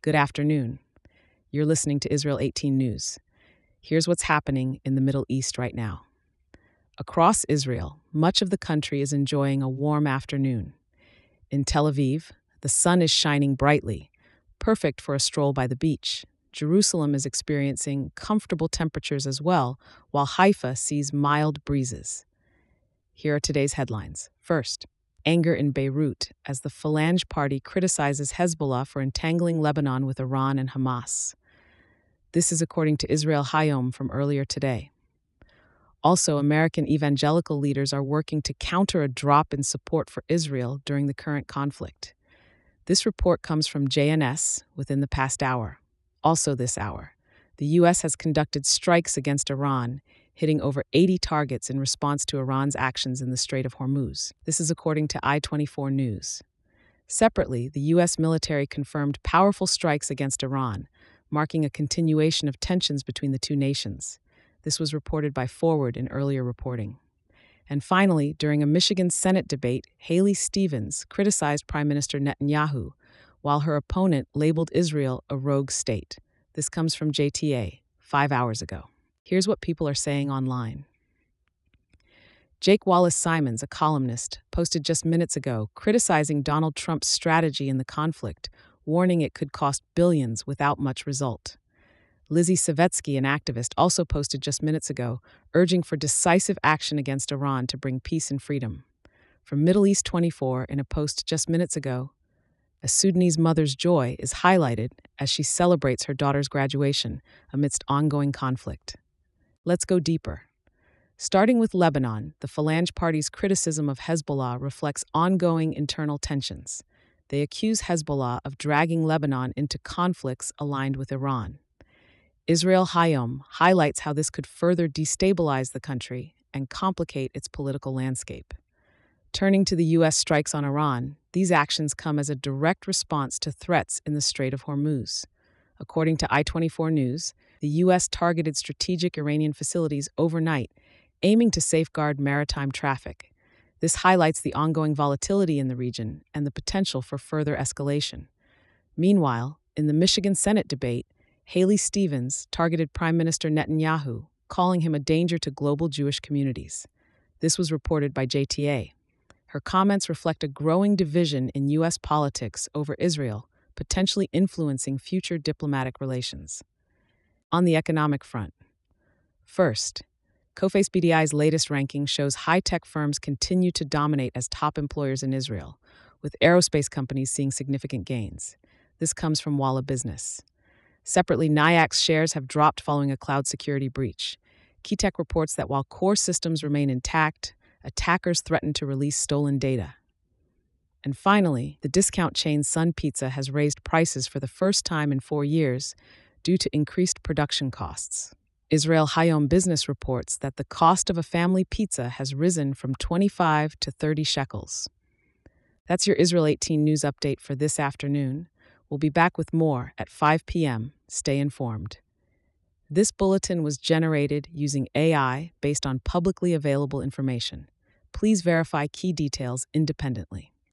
Good afternoon. You're listening to Israel 18 News. Here's what's happening in the Middle East right now. Across Israel, much of the country is enjoying a warm afternoon. In Tel Aviv, the sun is shining brightly, perfect for a stroll by the beach. Jerusalem is experiencing comfortable temperatures as well, while Haifa sees mild breezes. Here are today's headlines. First, anger in Beirut as the Falange Party criticizes Hezbollah for entangling Lebanon with Iran and Hamas. This is according to Israel Hayom from earlier today. Also, American evangelical leaders are working to counter a drop in support for Israel during the current conflict. This report comes from JNS within the past hour. Also this hour, the U.S. has conducted strikes against Iran, hitting over 80 targets in response to Iran's actions in the Strait of Hormuz. This is according to I-24 News. Separately, the U.S. military confirmed powerful strikes against Iran, marking a continuation of tensions between the two nations. This was reported by Forward in earlier reporting. And finally, during a Michigan Senate debate, Haley Stevens criticized Prime Minister Netanyahu, while her opponent labeled Israel a rogue state. This comes from JTA, 5 hours ago. Here's what people are saying online. Jake Wallace-Simons, a columnist, posted just minutes ago criticizing Donald Trump's strategy in the conflict, warning it could cost billions without much result. Lizzie Savetsky, an activist, also posted just minutes ago, urging for decisive action against Iran to bring peace and freedom. From Middle East 24, in a post just minutes ago, a Sudanese mother's joy is highlighted as she celebrates her daughter's graduation amidst ongoing conflict. Let's go deeper. Starting with Lebanon, the Falange Party's criticism of Hezbollah reflects ongoing internal tensions. They accuse Hezbollah of dragging Lebanon into conflicts aligned with Iran. Israel Hayom highlights how this could further destabilize the country and complicate its political landscape. Turning to the U.S. strikes on Iran, these actions come as a direct response to threats in the Strait of Hormuz. According to I-24 News, the U.S. targeted strategic Iranian facilities overnight, aiming to safeguard maritime traffic. This highlights the ongoing volatility in the region and the potential for further escalation. Meanwhile, in the Michigan Senate debate, Haley Stevens targeted Prime Minister Netanyahu, calling him a danger to global Jewish communities. This was reported by JTA. Her comments reflect a growing division in U.S. politics over Israel, potentially influencing future diplomatic relations. On the economic front. First, Coface BDI's latest ranking shows high-tech firms continue to dominate as top employers in Israel, with aerospace companies seeing significant gains. This comes from Walla Business. Separately, Nayax's shares have dropped following a cloud security breach. Keytech reports that while core systems remain intact, attackers threaten to release stolen data. And finally, the discount chain Sun Pizza has raised prices for the first time in 4 years due to increased production costs. Israel Hayom Business reports that the cost of a family pizza has risen from 25 to 30 shekels. That's your Israel 18 News update for this afternoon. We'll be back with more at 5 p.m. Stay informed. This bulletin was generated using AI based on publicly available information. Please verify key details independently.